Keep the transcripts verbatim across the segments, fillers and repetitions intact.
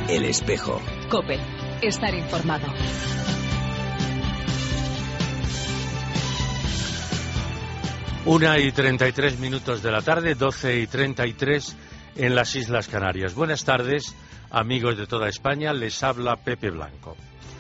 El Espejo. COPE. Estar informado. Una y treinta y tres minutos de la tarde, doce y treinta y tres en las Islas Canarias. Buenas tardes, amigos de toda España. Les habla Pepe Blanco.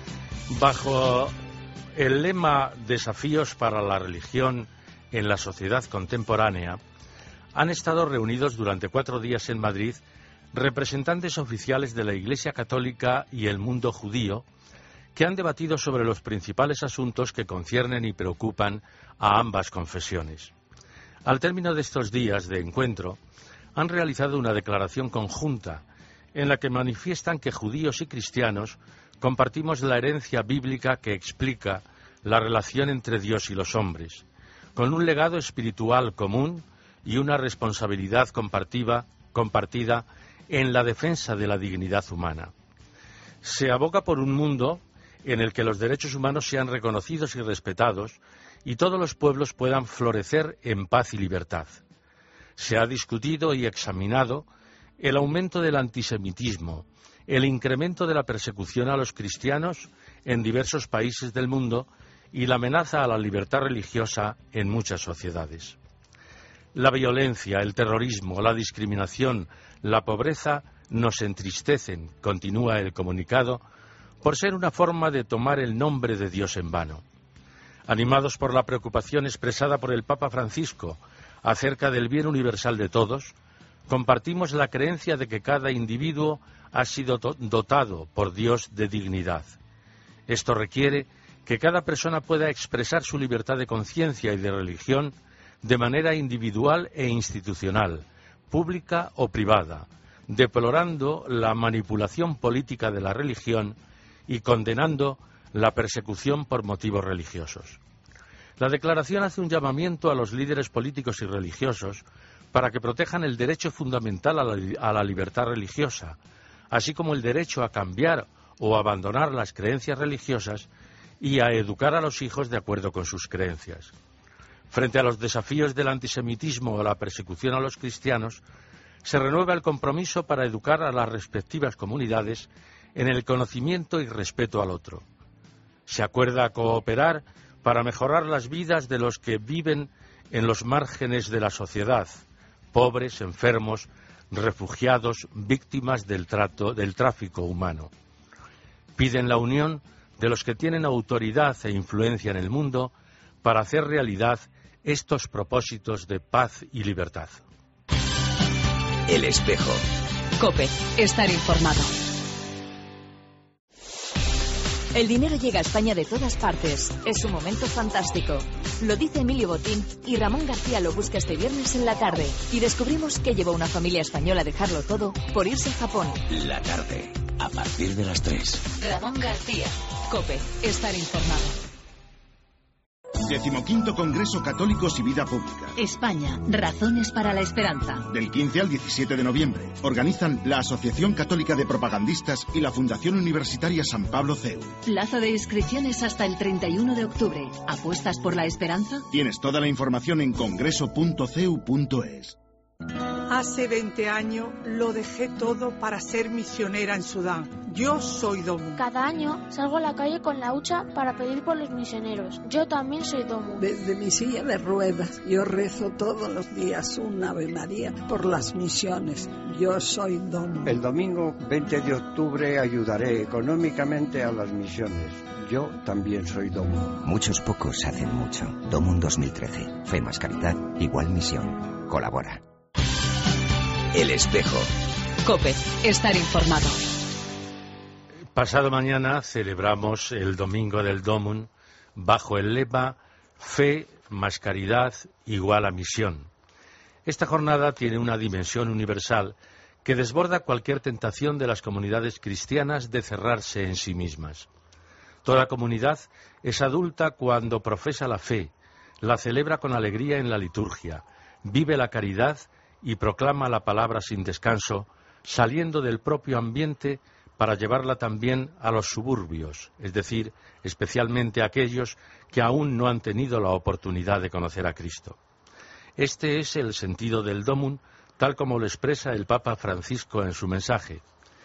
Bajo el lema Desafíos para la religión en la sociedad contemporánea, han estado reunidos durante cuatro días en Madrid representantes oficiales de la Iglesia Católica y el mundo judío, que han debatido sobre los principales asuntos que conciernen y preocupan a ambas confesiones. Al término de estos días de encuentro, han realizado una declaración conjunta en la que manifiestan que judíos y cristianos compartimos la herencia bíblica que explica la relación entre Dios y los hombres, con un legado espiritual común y una responsabilidad compartida, compartida en la defensa de la dignidad humana. Se aboga por un mundo en el que los derechos humanos sean reconocidos y respetados y todos los pueblos puedan florecer en paz y libertad. Se ha discutido y examinado el aumento del antisemitismo, el incremento de la persecución a los cristianos en diversos países del mundo y la amenaza a la libertad religiosa en muchas sociedades. La violencia, el terrorismo, la discriminación, la pobreza nos entristecen, continúa el comunicado, por ser una forma de tomar el nombre de Dios en vano. Animados por la preocupación expresada por el Papa Francisco acerca del bien universal de todos, compartimos la creencia de que cada individuo ha sido dotado por Dios de dignidad. Esto requiere que cada persona pueda expresar su libertad de conciencia y de religión de manera individual e institucional, pública o privada, deplorando la manipulación política de la religión y condenando la persecución por motivos religiosos. La declaración hace un llamamiento a los líderes políticos y religiosos para que protejan el derecho fundamental a la, a la libertad religiosa, así como el derecho a cambiar o abandonar las creencias religiosas y a educar a los hijos de acuerdo con sus creencias. Frente a los desafíos del antisemitismo o la persecución a los cristianos, se renueva el compromiso para educar a las respectivas comunidades en el conocimiento y respeto al otro. Se acuerda cooperar para mejorar las vidas de los que viven en los márgenes de la sociedad, pobres, enfermos, refugiados, víctimas del trato, del tráfico humano. Piden la unión de los que tienen autoridad e influencia en el mundo para hacer realidad estos propósitos de paz y libertad. El Espejo. COPE. Estar informado. El dinero llega a España de todas partes. Es un momento fantástico. Lo dice Emilio Botín y Ramón García lo busca este viernes en la tarde. Y descubrimos que llevó una familia española a dejarlo todo por irse a Japón. La tarde, a partir de las tres. Ramón García. COPE. Estar informado. Decimoquinto Congreso Católicos y Vida Pública. España. Razones para la esperanza. Del quince al diecisiete de noviembre. Organizan la Asociación Católica de Propagandistas y la Fundación Universitaria San Pablo C E U. Plazo de inscripciones hasta el treinta y uno de octubre. ¿Apuestas por la esperanza? Tienes toda la información en congreso punto c e u punto e s. Hace veinte años lo dejé todo para ser misionera en Sudán. Yo soy Domu. Cada año salgo a la calle con la hucha para pedir por los misioneros. Yo también soy Domu. Desde mi silla de ruedas yo rezo todos los días un Ave María por las misiones. Yo soy Domu. El domingo veinte de octubre ayudaré económicamente a las misiones. Yo también soy Domu. Muchos pocos hacen mucho. Domun dos mil trece. Fe más caridad, igual misión. Colabora. El Espejo. COPE. Estar informado. Pasado mañana celebramos el Domingo del Domun bajo el lema Fe más caridad igual a misión. Esta jornada tiene una dimensión universal que desborda cualquier tentación de las comunidades cristianas de cerrarse en sí mismas. Toda comunidad es adulta cuando profesa la fe, la celebra con alegría en la liturgia, vive la caridad y proclama la palabra sin descanso, saliendo del propio ambiente para llevarla también a los suburbios, es decir, especialmente a aquellos que aún no han tenido la oportunidad de conocer a Cristo. Este es el sentido del Domun, tal como lo expresa el Papa Francisco en su mensaje.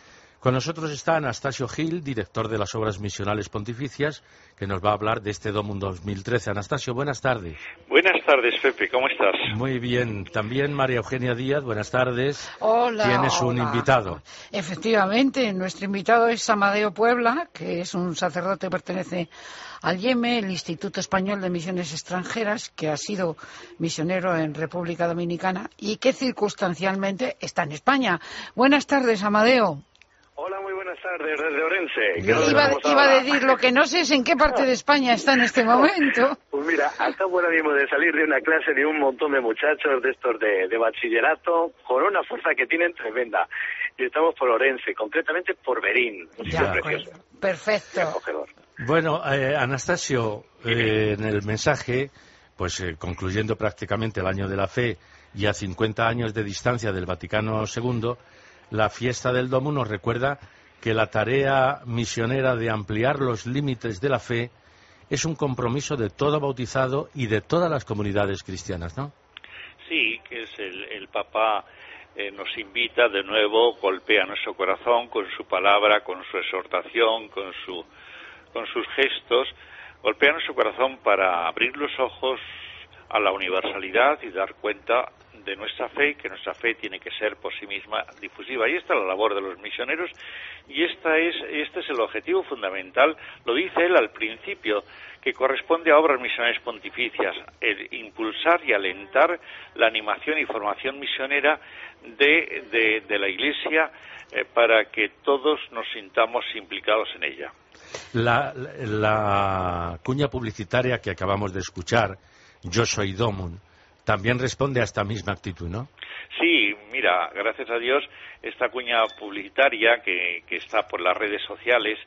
Con nosotros está Anastasio Gil, director de las Obras Misionales Pontificias, que nos va a hablar de este Domum dos mil trece. Anastasio, buenas tardes. Buenas tardes, Pepe, ¿cómo estás? Muy bien. También María Eugenia Díaz, buenas tardes. Hola. Tienes un hola. invitado. Efectivamente, nuestro invitado es Amadeo Puebla, que es un sacerdote que pertenece al I E M E, el Instituto Español de Misiones Extranjeras, que ha sido misionero en República Dominicana y que circunstancialmente está en España. Buenas tardes, Amadeo. Hola, muy buenas tardes, desde Orense. Iba, iba a decir, lo que no sé es en qué parte de España está en este momento. Pues mira, acabo ahora mismo de salir de una clase de un montón de muchachos de estos de, de bachillerato, con una fuerza que tienen tremenda. Y estamos por Orense, concretamente por Berín. Un sitio precioso. Perfecto. Acogedor. Bueno, eh, Anastasio, eh, en el mensaje, pues eh, concluyendo prácticamente el año de la fe y a cincuenta años de distancia del Vaticano segundo, la fiesta del Domum nos recuerda que la tarea misionera de ampliar los límites de la fe es un compromiso de todo bautizado y de todas las comunidades cristianas, ¿no? Sí, que es el, el Papa eh, nos invita de nuevo, golpea nuestro corazón con su palabra, con su exhortación, con su con sus gestos, golpea nuestro corazón para abrir los ojos a la universalidad y dar cuenta de nuestra fe, que nuestra fe tiene que ser por sí misma difusiva. Y esta es la labor de los misioneros y esta es, este es el objetivo fundamental, lo dice él al principio, que corresponde a Obras Misionales Pontificias, el impulsar y alentar la animación y formación misionera de, de, de la Iglesia eh, para que todos nos sintamos implicados en ella. La, la cuña publicitaria que acabamos de escuchar, Yo soy Domum, también responde a esta misma actitud, ¿no? Sí, mira, gracias a Dios, esta cuña publicitaria que, que está por las redes sociales,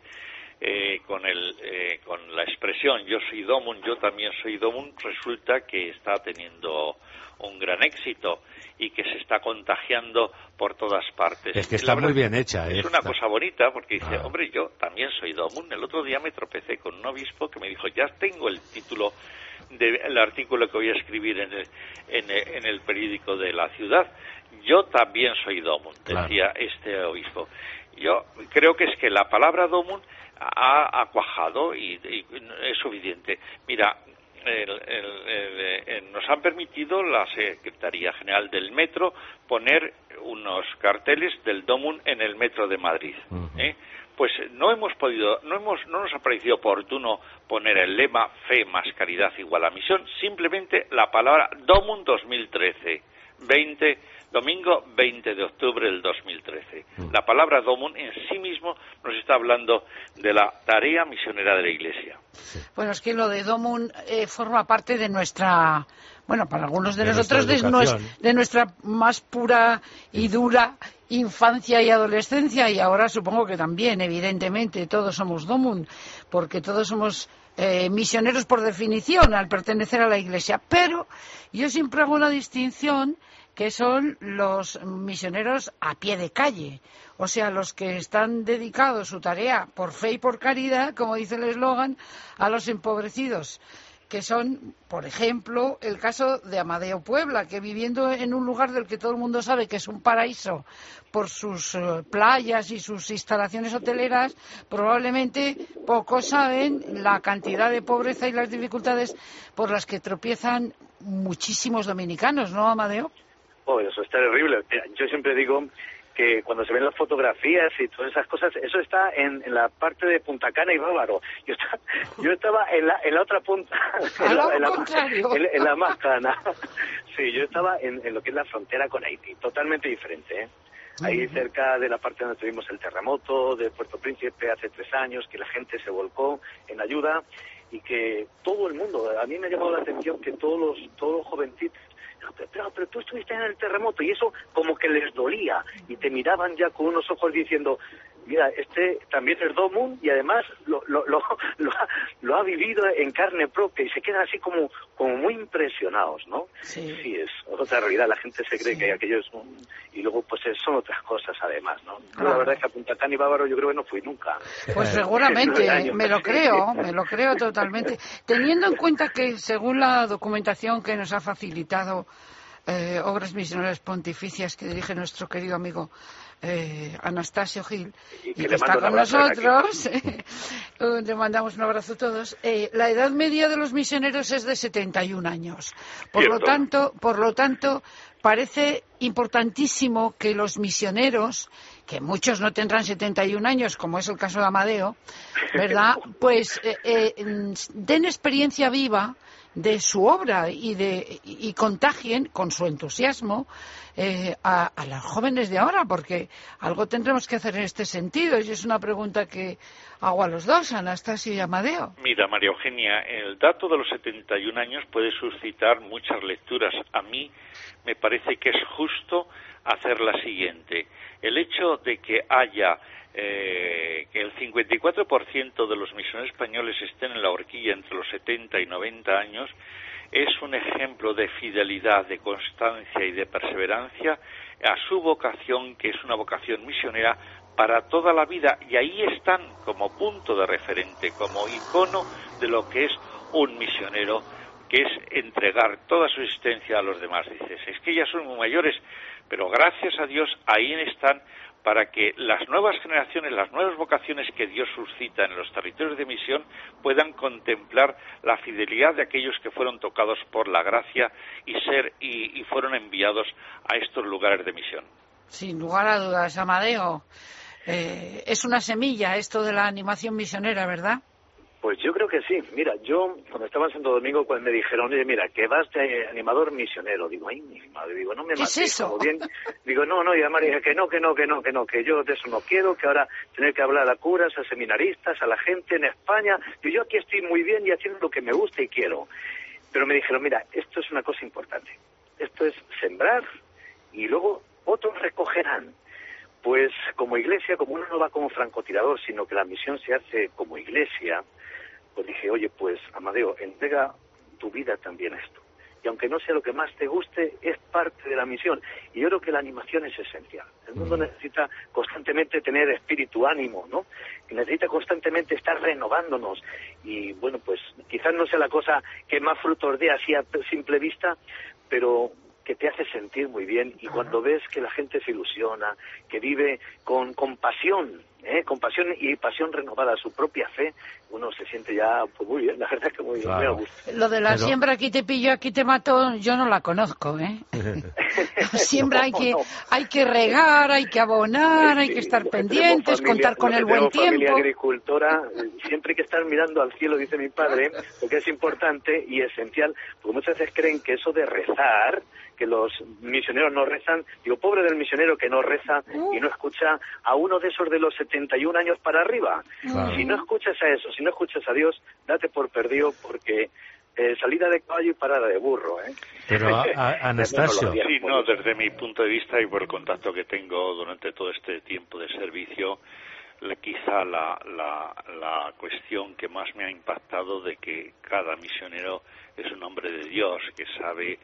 eh, con, el, eh, con la expresión Yo soy Domum, yo también soy Domum, resulta que está teniendo un gran éxito y que se está contagiando por todas partes. Es que está muy bien hecha. Es esta. una cosa bonita porque dice, ah. hombre, yo también soy Domum. El otro día me tropecé con un obispo que me dijo, ya tengo el título del artículo que voy a escribir en el, en el, en el periódico de la ciudad. Yo también soy Domum, decía claro. este obispo. Yo creo que es que la palabra Domum ha, ha cuajado y, y es suficiente. Mira, el, el, el, el, nos han permitido la Secretaría General del Metro poner unos carteles del Domum en el Metro de Madrid. Uh-huh. ¿eh? Pues no hemos podido, no hemos, no nos ha parecido oportuno poner el lema fe más caridad igual a misión, simplemente la palabra Domum dos mil trece, veinte, domingo veinte de octubre del dos mil trece. Mm. La palabra Domum en sí mismo nos está hablando de la tarea misionera de la Iglesia. Sí. Bueno, es que lo de Domum eh, forma parte de nuestra, bueno, para algunos de, de nosotros, de, nues, de nuestra más pura y dura infancia y adolescencia, y ahora supongo que también, evidentemente, todos somos Domum, porque todos somos eh, misioneros por definición al pertenecer a la Iglesia. Pero yo siempre hago una distinción, que son los misioneros a pie de calle, o sea, los que están dedicados su tarea por fe y por caridad, como dice el eslogan, a los empobrecidos, que son, por ejemplo, el caso de Amadeo Puebla, que viviendo en un lugar del que todo el mundo sabe que es un paraíso por sus uh, playas y sus instalaciones hoteleras, probablemente pocos saben la cantidad de pobreza y las dificultades por las que tropiezan muchísimos dominicanos, ¿no, Amadeo? Oh, eso es terrible. Yo siempre digo que cuando se ven las fotografías y todas esas cosas, eso está en, en la parte de Punta Cana y Bávaro. Yo, está, yo estaba en la, en la otra punta, en la, en, la, en, en la más cana. Sí, yo estaba en, en lo que es la frontera con Haití, totalmente diferente, ¿eh? Ahí uh-huh. cerca de la parte donde tuvimos el terremoto de Puerto Príncipe hace tres años, que la gente se volcó en ayuda y que todo el mundo, a mí me ha llamado la atención que todos los, todos los jovencitos, Pero, pero, pero tú estuviste en el terremoto, y eso como que les dolía y te miraban ya con unos ojos diciendo, mira, este también es Domum y además lo, lo, lo, lo, ha, lo ha vivido en carne propia, y se quedan así como, como muy impresionados, ¿no? Sí. Sí, es otra realidad, la gente se cree sí. que aquello es un... y luego pues son otras cosas además, ¿no? Claro. La verdad es que a Punta Cana y Bávaro yo creo que no fui nunca. Pues seguramente, me lo creo, me lo creo totalmente. Teniendo en cuenta que según la documentación que nos ha facilitado eh, obras misioneras pontificias que dirige nuestro querido amigo eh, Anastasio Gil, y que, y que está con nosotros. Eh, le mandamos un abrazo a todos. Eh, la edad media de los misioneros es de setenta y un años. Por Cierto. lo tanto, por lo tanto, parece importantísimo que los misioneros, que muchos no tendrán setenta y un años, como es el caso de Amadeo, ¿verdad? Pues eh, eh, den experiencia viva de su obra y de y contagien con su entusiasmo eh, a, a los jóvenes de ahora, porque algo tendremos que hacer en este sentido. Y es una pregunta que hago a los dos, Anastasio y Amadeo. Mira, María Eugenia, el dato de los setenta y un años puede suscitar muchas lecturas. A mí me parece que es justo hacer la siguiente. El hecho de que haya eh, que el cincuenta y cuatro por ciento de los misioneros españoles estén en la horquilla entre los setenta y noventa años es un ejemplo de fidelidad, de constancia y de perseverancia a su vocación, que es una vocación misionera para toda la vida, y ahí están como punto de referente, como icono de lo que es un misionero, que es entregar toda su existencia a los demás. Dices, es que ya son muy mayores, pero gracias a Dios ahí están para que las nuevas generaciones, las nuevas vocaciones que Dios suscita en los territorios de misión puedan contemplar la fidelidad de aquellos que fueron tocados por la gracia y ser y, y fueron enviados a estos lugares de misión. Sin lugar a dudas, Amadeo, eh, es una semilla esto de la animación misionera, ¿verdad? Pues yo creo que sí. Mira, yo cuando estaba en Santo Domingo, cuando me dijeron, oye, mira, que vas de animador misionero, digo, ay, mi madre, digo, no me mates. ¿Qué es eso? Bien. Digo, no, no, y además dije que no, que no, que no, que no, que yo de eso no quiero, que ahora tener que hablar a curas, a seminaristas, a la gente en España. Digo, yo aquí estoy muy bien y haciendo lo que me gusta y quiero. Pero me dijeron, mira, esto es una cosa importante. Esto es sembrar y luego otros recogerán. Pues como iglesia, como uno no va como francotirador, sino que la misión se hace como iglesia, pues dije, oye, pues, Amadeo, entrega tu vida también a esto. Y aunque no sea lo que más te guste, es parte de la misión. Y yo creo que la animación es esencial. El mundo necesita constantemente tener espíritu, ánimo, ¿no? Y necesita constantemente estar renovándonos. Y, bueno, pues, quizás no sea la cosa que más frutos dé así a simple vista, pero que te hace sentir muy bien, y cuando ves que la gente se ilusiona, que vive con, con pasión, ¿eh? con pasión y pasión renovada a su propia fe, uno se siente ya pues muy bien, la verdad es que muy claro. bien, me gusta. Lo de la Pero... siembra, aquí te pillo, aquí te mato, yo no la conozco, ¿eh? La siembra hay que, hay que regar, hay que abonar, sí, hay que estar pendientes, familia, contar con el buen tiempo. Familia agricultora, siempre hay que estar mirando al cielo, dice mi padre, porque es importante y esencial, porque muchas veces creen que eso de rezar, que los misioneros no rezan, digo, pobre del misionero que no reza uh. y no escucha a uno de esos de los setenta y un años para arriba. Claro. Si no escuchas a eso, si no escuchas a Dios, date por perdido, porque eh, salida de caballo y parada de burro, ¿eh? Pero, a, a, Anastasio... Sí, no, desde mi punto de vista y por el contacto que tengo durante todo este tiempo de servicio, le, quizá la, la, la cuestión que más me ha impactado de que cada misionero es un hombre de Dios, que sabe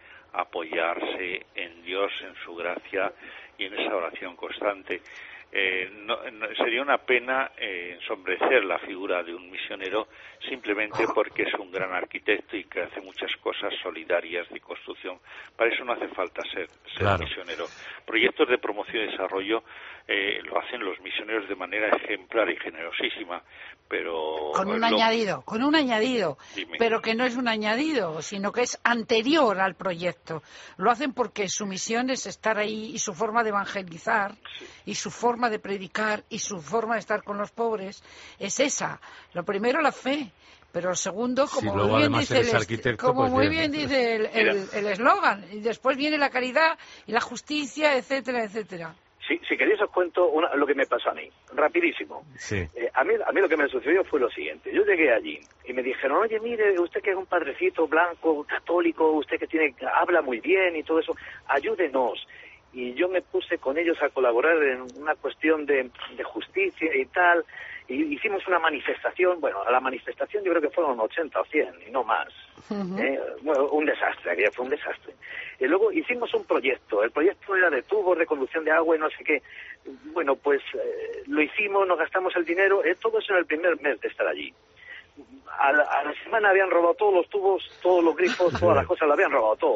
apoyarse en Dios, en su gracia y en esa oración constante. Eh, no, no, sería una pena eh, ensombrecer la figura de un misionero simplemente porque es un gran arquitecto y que hace muchas cosas solidarias de construcción. Para eso no hace falta ser, ser claro. misionero. Proyectos de promoción y desarrollo eh, lo hacen los misioneros de manera ejemplar y generosísima, pero... Con un lo... añadido, con un añadido, Dime. Pero que no es un añadido, sino que es anterior al proyecto. Lo hacen porque su misión es estar ahí y su forma de evangelizar sí. y su forma de predicar y su forma de estar con los pobres es esa. Lo primero, la fe. Pero el segundo, como sí, muy bien dice el, como pues muy bien, bien dice el eslogan, y después viene la caridad y la justicia, etcétera, etcétera. Si, si queréis os cuento una, lo que me pasó a mí, rapidísimo. Sí. Eh, a mí a mí lo que me sucedió fue lo siguiente. Yo llegué allí y me dijeron, oye, mire, usted que es un padrecito blanco, católico, usted que tiene habla muy bien y todo eso, ayúdenos. Y yo me puse con ellos a colaborar en una cuestión de, de justicia y tal. Y hicimos una manifestación, bueno, a la manifestación yo creo que fueron ochenta o cien, y no más. Uh-huh. ¿eh? Bueno, un desastre, aquello fue un desastre. Y luego hicimos un proyecto, el proyecto era de tubos de conducción de agua y no sé qué. Bueno, pues eh, lo hicimos, nos gastamos el dinero, eh, todo eso en el primer mes de estar allí. A la, a la semana habían robado todos los tubos, todos los grifos, todas las cosas, lo habían robado todo.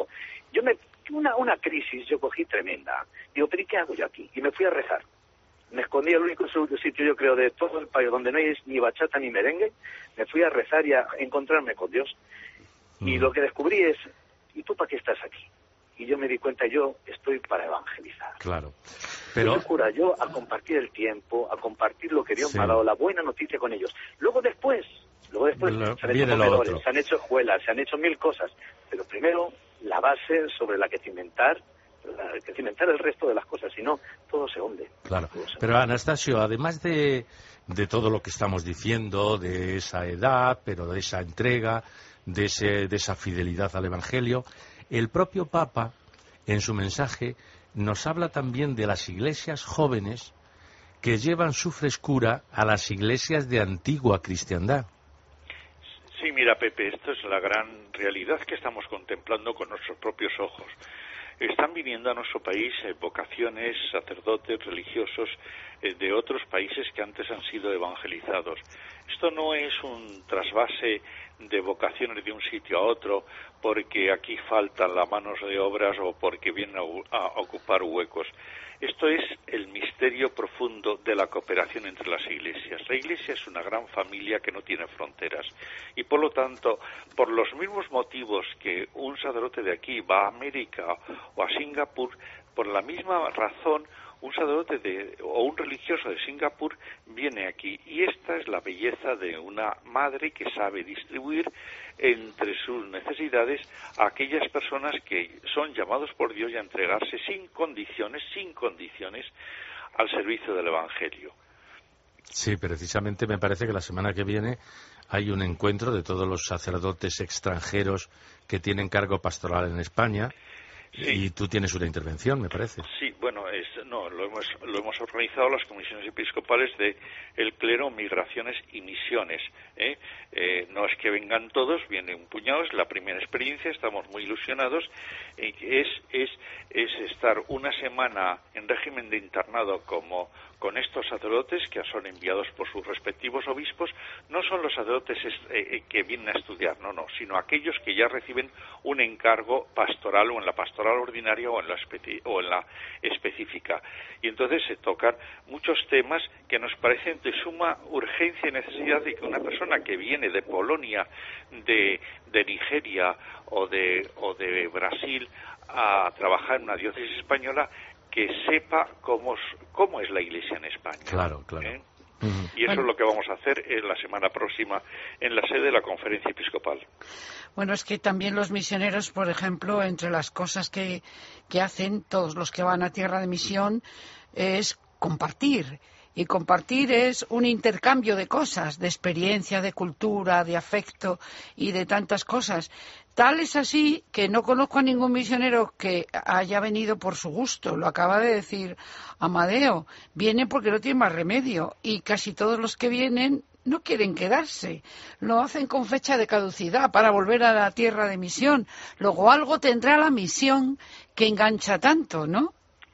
yo me, una, una crisis yo cogí tremenda. Digo, pero ¿y qué hago yo aquí? Y me fui a rezar. Me escondí el único sitio, yo creo, de todo el país donde no hay ni bachata ni merengue. Me fui a rezar y a encontrarme con Dios. Y lo que descubrí es, ¿y tú para qué estás aquí? Y yo me di cuenta, yo estoy para evangelizar. Claro. Pero... Yo cura, yo a compartir el tiempo, a compartir lo que Dios sí. me ha dado, la buena noticia con ellos. Luego después, luego después lo, se han hecho comedores, otro. se han hecho escuelas, se han hecho mil cosas. Pero primero, la base sobre la que cimentar, la que cimentar el resto de las cosas, si no, todo se hunde. Claro. Se Pero hunde. Anastasio, además de, de todo lo que estamos diciendo, de esa edad, pero de esa entrega, de, ese, de esa fidelidad al Evangelio, el propio Papa, en su mensaje, nos habla también de las iglesias jóvenes que llevan su frescura a las iglesias de antigua cristiandad. Sí, mira, Pepe, esto es la gran realidad que estamos contemplando con nuestros propios ojos. Están viniendo a nuestro país eh, vocaciones, sacerdotes, religiosos eh, de otros países que antes han sido evangelizados. Esto no es un trasvase de vocaciones de un sitio a otro porque aquí faltan las manos de obras o porque vienen a, a ocupar huecos. Esto es el misterio profundo de la cooperación entre las iglesias. La iglesia es una gran familia que no tiene fronteras y por lo tanto, por los mismos motivos que un sacerdote de aquí va a América o a Singapur, por la misma razón un sacerdote de, o un religioso de Singapur viene aquí. Y esta es la belleza de una madre que sabe distribuir entre sus necesidades a aquellas personas que son llamados por Dios y a entregarse sin condiciones, sin condiciones, al servicio del Evangelio. Sí, precisamente me parece que la semana que viene hay un encuentro de todos los sacerdotes extranjeros que tienen cargo pastoral en España. Sí. Y tú tienes una intervención, me parece. Sí, bueno, es, no, lo hemos, lo hemos organizado las comisiones episcopales de el clero, migraciones y misiones. ¿eh? Eh, no es que vengan todos, viene un puñado, es la primera experiencia, estamos muy ilusionados. Eh, es, es, es estar una semana en régimen de internado como con estos sacerdotes que son enviados por sus respectivos obispos. No son los sacerdotes eh, que vienen a estudiar, no, no, sino aquellos que ya reciben un encargo pastoral o en la pastoral ordinaria o en la, especi- o en la específica. Y entonces se tocan muchos temas que nos parecen de suma urgencia y necesidad de que una persona que viene de Polonia, de, de Nigeria o de, o de Brasil a trabajar en una diócesis española, que sepa cómo, cómo es la Iglesia en España. Claro, claro. ¿Eh? Uh-huh. Y eso bueno. es lo que vamos a hacer en la semana próxima en la sede de la Conferencia Episcopal. Bueno, es que también los misioneros, por ejemplo, entre las cosas que, que hacen todos los que van a tierra de misión es compartir. Y compartir es un intercambio de cosas, de experiencia, de cultura, de afecto y de tantas cosas. Tal es así que no conozco a ningún misionero que haya venido por su gusto. Lo acaba de decir Amadeo. Vienen porque no tienen más remedio. Y casi todos los que vienen no quieren quedarse. Lo hacen con fecha de caducidad para volver a la tierra de misión. Luego algo tendrá la misión que engancha tanto, ¿no?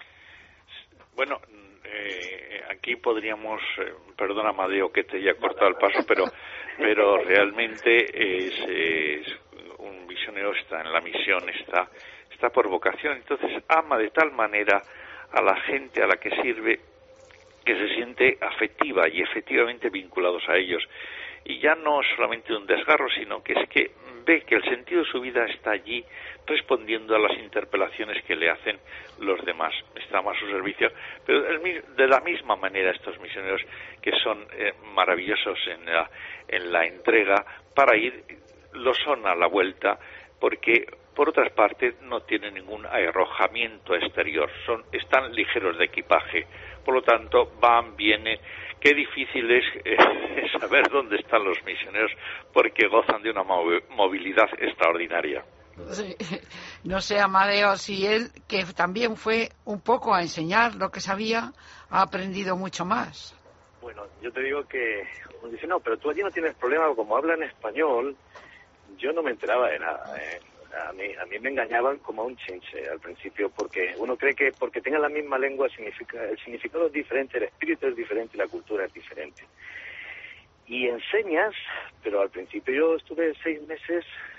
Bueno, eh, aquí podríamos, eh, perdona Amadeo que te haya cortado el paso, pero pero realmente es, es un misionero está en la misión, está está por vocación, entonces ama de tal manera a la gente a la que sirve que se siente afectiva y efectivamente vinculados a ellos. Y ya no solamente un desgarro, sino que es que ve que el sentido de su vida está allí respondiendo a las interpelaciones que le hacen los demás. Estamos a su servicio, pero de la misma manera estos misioneros que son eh, maravillosos en la, en la entrega para ir, lo son a la vuelta, porque por otras partes no tienen ningún arrojamiento exterior, son están ligeros de equipaje, por lo tanto van, vienen. Qué difícil es eh, saber dónde están los misioneros porque gozan de una movilidad extraordinaria. Sí. No sé, Amadeo, si él, que también fue un poco a enseñar lo que sabía, ha aprendido mucho más. Bueno, yo te digo que, dice, no, pero tú allí no tienes problema, como hablan español, yo no me enteraba de nada, ¿eh? A mí, a mí me engañaban como a un chinche al principio, porque uno cree que porque tengan la misma lengua significa, el significado es diferente, el espíritu es diferente y la cultura es diferente. Y enseñas, pero al principio yo estuve seis meses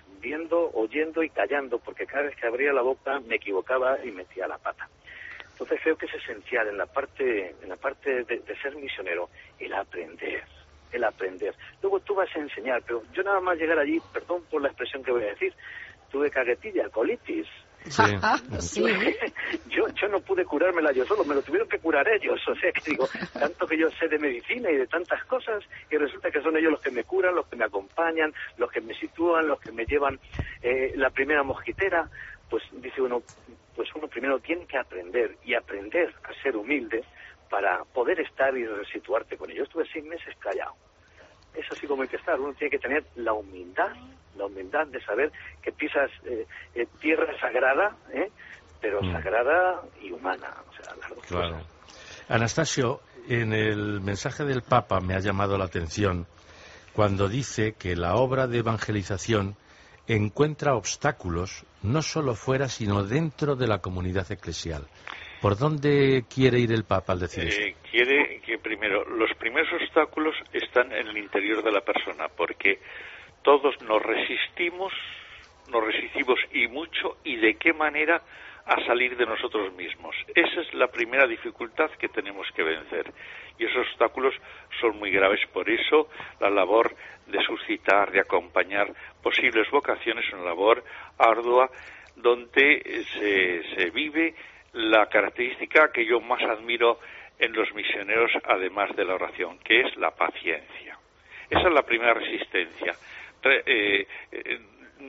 viendo, oyendo y callando, porque cada vez que abría la boca me equivocaba y metía la pata. Entonces creo que es esencial en la parte, en la parte de, de ser misionero el aprender, el aprender. Luego tú vas a enseñar, pero yo nada más llegar allí, perdón por la expresión que voy a decir, tuve caguetilla, colitis. Sí. Sí. Yo, yo no pude curármela yo solo, me lo tuvieron que curar ellos. O sea que digo, tanto que yo sé de medicina y de tantas cosas, y resulta que son ellos los que me curan, los que me acompañan, los que me sitúan, los que me llevan eh, la primera mosquitera. Pues dice uno, pues uno primero tiene que aprender, y aprender a ser humilde para poder estar y resituarte con ellos. Yo estuve seis meses callado. Es así como hay que estar. Uno tiene que tener la humildad, la humildad de saber que pisas eh, eh, tierra sagrada, ¿eh? pero mm. sagrada y humana. O sea, las dos claro. cosas. Anastasio, en el mensaje del Papa me ha llamado la atención cuando dice que la obra de evangelización encuentra obstáculos no solo fuera, sino dentro de la comunidad eclesial. ¿Por dónde quiere ir el Papa al decir eso? Eh, quiere que primero, los primeros obstáculos están en el interior de la persona, porque todos nos resistimos, nos resistimos y mucho, y de qué manera a salir de nosotros mismos. Esa es la primera dificultad que tenemos que vencer. Y esos obstáculos son muy graves. Por eso la labor de suscitar, de acompañar posibles vocaciones es una labor ardua donde se, se vive la característica que yo más admiro en los misioneros, además de la oración, que es la paciencia. Esa es la primera resistencia. Re, eh, eh,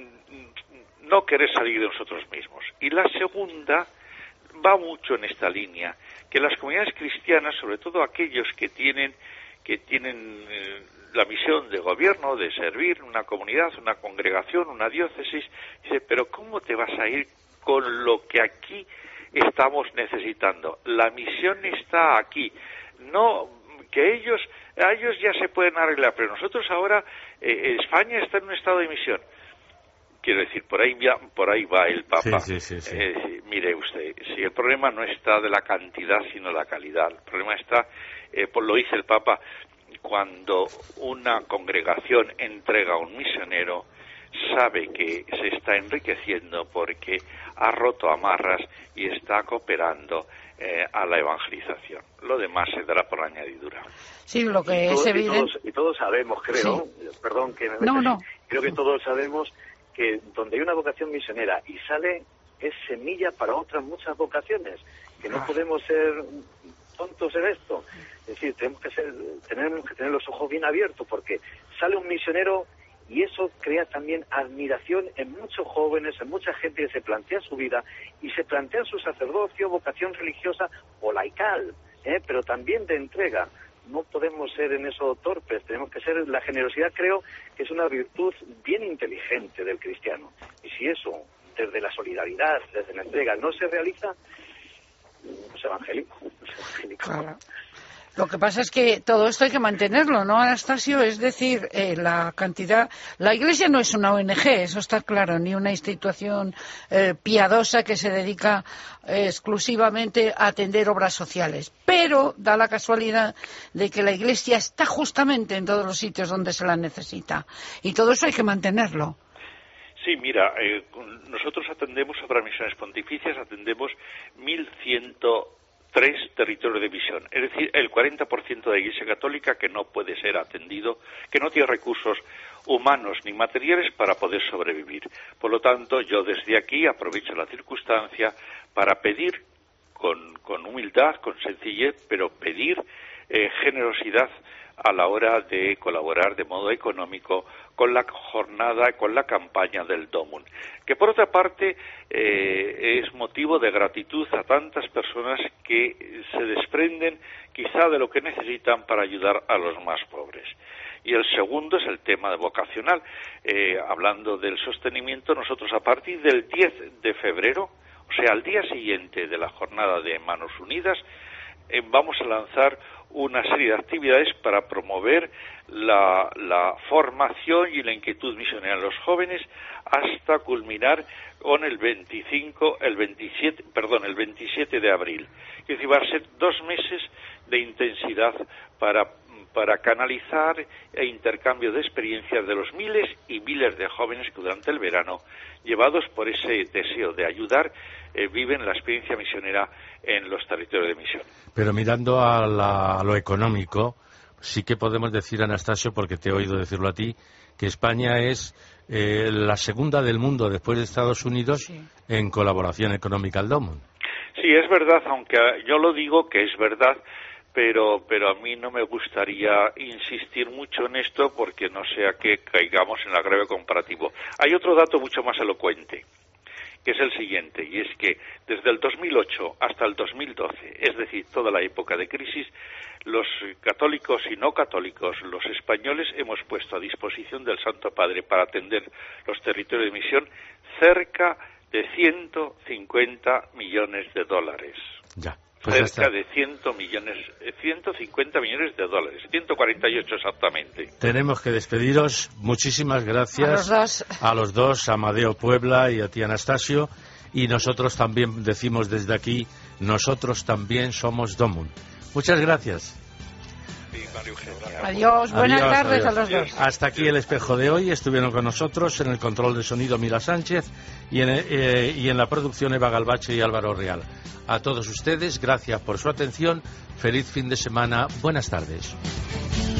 no querer salir de nosotros mismos. Y la segunda va mucho en esta línea, que las comunidades cristianas, sobre todo aquellos que tienen que tienen eh, la misión de gobierno, de servir una comunidad, una congregación, una diócesis, dice, pero ¿cómo te vas a ir con lo que aquí estamos necesitando? La misión está aquí. No, que ellos, a ellos ya se pueden arreglar, pero nosotros ahora, eh, España está en un estado de misión. Quiero decir, por ahí, ya, por ahí va el Papa. Sí, sí, sí, sí. Eh, mire usted, si el problema no está de la cantidad, sino la calidad. El problema está, eh, pues lo dice el Papa, cuando una congregación entrega a un misionero, sabe que se está enriqueciendo porque ha roto amarras y está cooperando eh, a la evangelización. Lo demás se dará por añadidura. Sí, lo que y es todos, evidente. Y todos, y todos sabemos, creo, sí. perdón que me no, no. creo que todos sabemos que donde hay una vocación misionera y sale, es semilla para otras muchas vocaciones, que no podemos ser tontos en esto. Es decir, tenemos que ser, tenemos que tener los ojos bien abiertos, porque sale un misionero y eso crea también admiración en muchos jóvenes, en mucha gente que se plantea su vida y se plantea su sacerdocio, vocación religiosa o laical, ¿eh? pero también de entrega. No podemos ser en eso torpes, tenemos que ser, la generosidad creo que es una virtud bien inteligente del cristiano. Y si eso, desde la solidaridad, desde la entrega, no se realiza, no es evangélico. No es evangélico. Claro. Lo que pasa es que todo esto hay que mantenerlo, ¿no, Anastasio? Es decir, eh, la cantidad... La Iglesia no es una O N Ge, eso está claro, ni una institución eh, piadosa que se dedica eh, exclusivamente a atender obras sociales. Pero da la casualidad de que la Iglesia está justamente en todos los sitios donde se la necesita. Y todo eso hay que mantenerlo. Sí, mira, eh, nosotros atendemos obras misiones pontificias, atendemos mil ciento tres territorios de misión, es decir, el cuarenta por ciento de la Iglesia Católica que no puede ser atendido, que no tiene recursos humanos ni materiales para poder sobrevivir. Por lo tanto, yo desde aquí aprovecho la circunstancia para pedir con, con humildad, con sencillez, pero pedir eh, generosidad a la hora de colaborar de modo económico con la jornada, con la campaña del Domum, que por otra parte eh, es motivo de gratitud a tantas personas que se desprenden quizá de lo que necesitan para ayudar a los más pobres. Y el segundo es el tema vocacional. Eh, hablando del sostenimiento, nosotros a partir del diez de febrero, o sea, al día siguiente de la jornada de Manos Unidas, eh, vamos a lanzar una serie de actividades para promover la, la formación y la inquietud misionera en los jóvenes hasta culminar con el veinticinco, el veintisiete, perdón, el veintisiete de abril. Es decir, va a ser dos meses de intensidad para para canalizar e intercambio de experiencias de los miles y miles de jóvenes que durante el verano, llevados por ese deseo de ayudar, eh, viven la experiencia misionera en los territorios de misión. Pero mirando a, la, a lo económico, sí que podemos decir, Anastasio, porque te he oído decirlo a ti, que España es eh, la segunda del mundo después de Estados Unidos sí. en colaboración económica al DOMUN. Sí, es verdad, aunque yo lo digo que es verdad, pero pero a mí no me gustaría insistir mucho en esto porque no sea que caigamos en el agravio comparativo. Hay otro dato mucho más elocuente, que es el siguiente, y es que desde el dos mil ocho hasta el dos mil doce, es decir, toda la época de crisis, los católicos y no católicos, los españoles, hemos puesto a disposición del Santo Padre para atender los territorios de misión cerca de ciento cincuenta millones de dólares. Ya. Pues cerca de cien millones, ciento cincuenta millones de dólares, ciento cuarenta y ocho exactamente. Tenemos que despediros. Muchísimas gracias a los dos, a los dos, a Amadeo Puebla y a ti, Anastasio. Y nosotros también decimos desde aquí, nosotros también somos DOMUN. Muchas gracias. Sí, María Eugenia. Adiós, buenas adiós, tardes adiós. a los dos. Hasta aquí el espejo de hoy. Estuvieron con nosotros en el control de sonido Mira Sánchez y en, eh, y en la producción Eva Galvache y Álvaro Real. A todos ustedes, gracias por su atención. Feliz fin de semana. Buenas tardes.